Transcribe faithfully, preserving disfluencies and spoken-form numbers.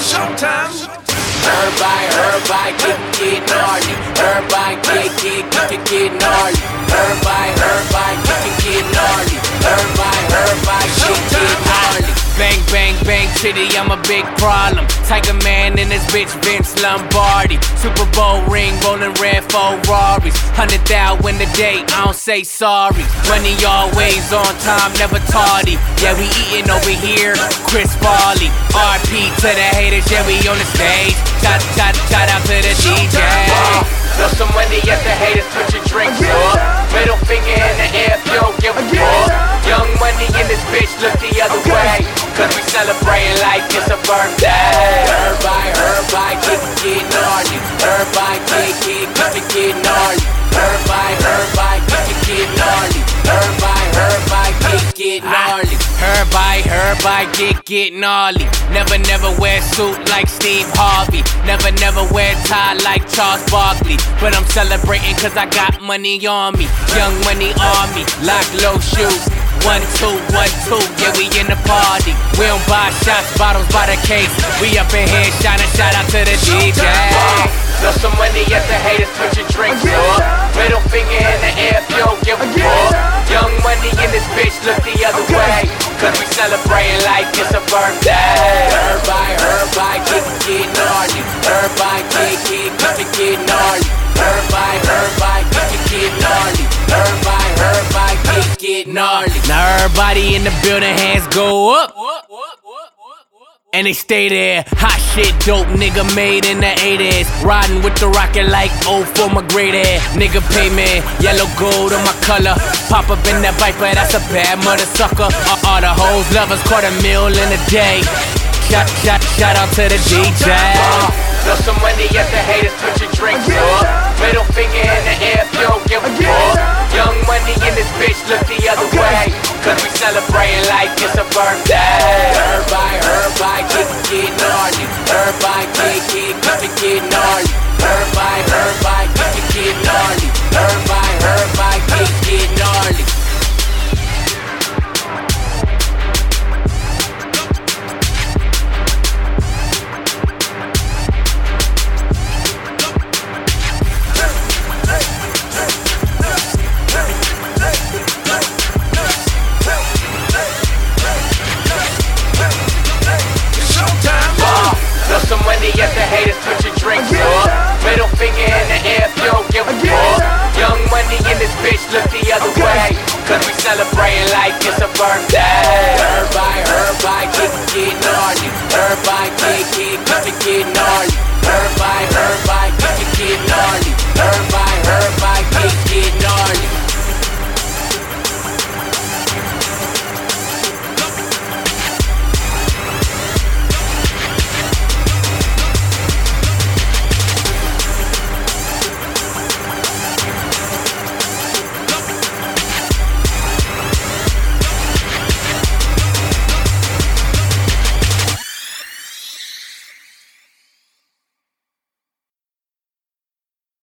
Showtime. Everybody, everybody get, get gnarly. Everybody get, get, get, get, get gnarly. Everybody, everybody get, get, get gnarly. Everybody, everybody get, get gnarly. Bang, bang, bang, city, I'm a big problem. Tiger Man in this bitch, Vince Lombardi. Super Bowl ring, rolling red Ferraris. Hundred thou win the day, I don't say sorry. Money always on time, never tardy. Yeah, we eatin' over here, Chris Farley. R P to the haters, yeah, we on the stage. Shout, shout, shout out to the D J. Throw some money at the haters, put your drinks up. Middle finger in the air if you don't give a fuck. Young money in this bitch, look the other way. Cause we celebrating like it's a birthday. Everybody, everybody get, get gnarly. Everybody get, get, get, get gnarly. Everybody, everybody get, get gnarly. Everybody, everybody get, get gnarly. Everybody, everybody get, get gnarly. Never, never wear suit like Steve Harvey. Never, never wear tie like Charles Barkley. But I'm celebrating cause I got money on me. Young money on me, lock low shoes. One, two, one, two, yeah, we in the party. We don't buy shots, bottles by the case. We up in here shining, shout out to the D J. Throw some money at the haters, put your drinks up. Middle finger in the air if you don't give a fuck. Young money in this bitch, look the other way. Cause we celebrating like it's a birthday. Everybody, everybody get, get gnarly. Everybody get, get, get, get gnarly. Everybody, everybody get, get gnarly. Everybody, everybody get, get gnarly. Now everybody in the building, hands go up. And they stay there. Hot shit, dope nigga made in the eighties. Riding with the rocket like oh for my great air. Nigga pay me, yellow gold on my color. Pop up in that Viper, that's a bad mother sucker. All, all the hoes lovers, quarter meal in a day. Shout, shout, shout out to the D J. Throw some money at the haters, put your drinks up. Middle finger in the air if you don't give a fuck. Young money in this bitch, look the other way. Cause we celebrating like it's a birthday. Everybody, everybody get, get gnarly. Everybody get, get, get, get gnarly. Everybody, everybody get, get gnarly. Everybody, everybody get, get gnarly. Some money at the haters, put your drinks up. Middle finger in the air if you don't give a fuck. Young money in this bitch, look the other way. Cause we celebrating like it's a birthday. Everybody, everybody get, get gnarly. Everybody get, get, get, get gnarly.